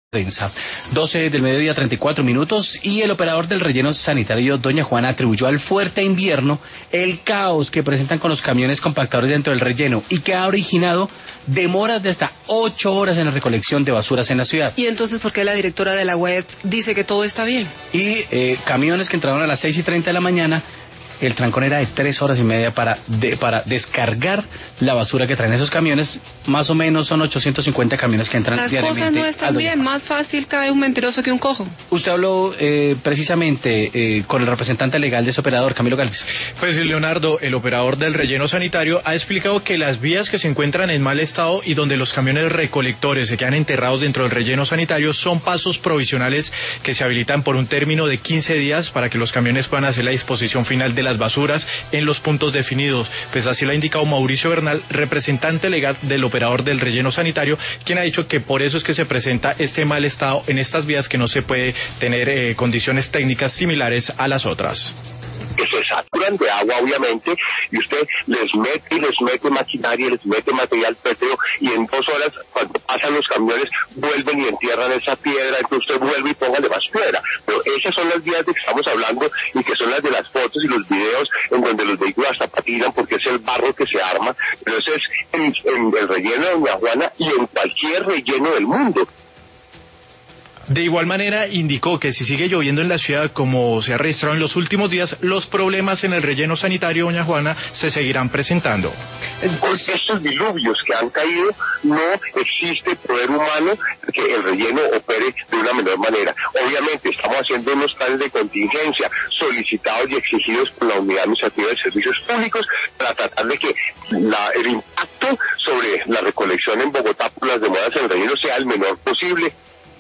Prensa. 12 del mediodía, 34 minutos, y el operador del relleno sanitario, doña Juana, atribuyó al fuerte invierno el caos que presentan con los camiones compactadores dentro del relleno y que ha originado demoras de hasta 8 horas en la recolección de basuras en la ciudad. ¿Y entonces por qué la directora de la UES dice que todo está bien? Y camiones que entraron a las 6:30 de la mañana, el trancón era de 3 horas y media para descargar la basura que traen esos camiones. Más o menos son 850 camiones que entran diariamente. Las cosas no están bien, más fácil cae un mentiroso que un cojo. Usted habló precisamente con el representante legal de ese operador, Camilo Gálvez. Pues Leonardo, el operador del relleno sanitario ha explicado que las vías que se encuentran en mal estado y donde los camiones recolectores se quedan enterrados dentro del relleno sanitario son pasos provisionales que se habilitan por un término de 15 días para que los camiones puedan hacer la disposición final de las basuras en los puntos definidos. Pues así lo ha indicado Mauricio Bernal, representante legal del operador del relleno sanitario, quien ha dicho que por eso es que se presenta este mal estado en estas vías, que no se puede tener condiciones técnicas similares a las otras. Que se saturan de agua, obviamente, y usted les mete maquinaria, les mete material pétreo, y en 2 horas, cuando pasan los camiones, vuelven y entierran esa piedra, entonces usted vuelve y póngale más piedra. Pero esas son las vías de que estamos hablando, y que son las de las fotos y los videos, en donde los vehículos hasta patinan, porque es el barro que se arma. Pero eso es en el relleno de doña Juana y en cualquier relleno del mundo. De igual manera, indicó que si sigue lloviendo en la ciudad como se ha registrado en los últimos días, los problemas en el relleno sanitario, doña Juana, se seguirán presentando. Con estos diluvios que han caído, no existe poder humano que el relleno opere de una menor manera. Obviamente estamos haciendo unos planes de contingencia solicitados y exigidos por la Unidad Administrativa de Servicios Públicos para tratar de que el impacto sobre la recolección en Bogotá por las demoras en el relleno sea el menor posible.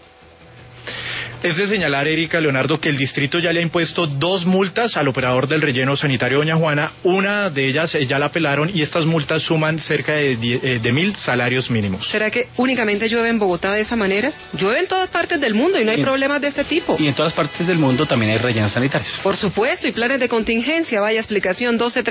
Es de señalar, Erika, Leonardo, que el distrito ya le ha impuesto 2 multas al operador del relleno sanitario, doña Juana. Una de ellas ya la apelaron y estas multas suman cerca de 1.000 salarios mínimos. ¿Será que únicamente llueve en Bogotá de esa manera? Llueve en todas partes del mundo y no hay problemas de este tipo. Y en todas partes del mundo también hay rellenos sanitarios. Por supuesto, y planes de contingencia. Vaya explicación, 12:30.